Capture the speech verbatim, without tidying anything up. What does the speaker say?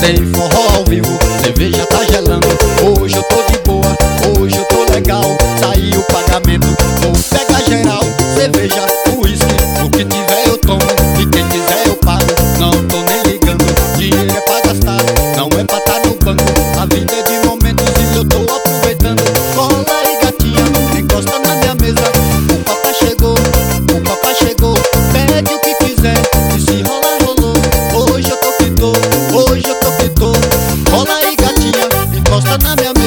Tem forró ao vivo, cerveja tá gelando. Hoje eu tô de boa, hoje eu tô legal. Saiu o pagamento, vou pegar geral. Cerveja, uísque, o que tiver eu tomo. E quem quiser eu pago, não tô nem ligando. Dinheiro é pra gastar, não é pra tá no banco. A vida é de momentos e eu tô aproveitando. Cola aí gatinha, encosta na minha mesa. O papai chegou, o papai chegou. Pede o que quiser, e se rolar rolou. Hoje eu tô que tô, hoje eu tô que tô. Cola aí gatinha, encosta na minha mesa.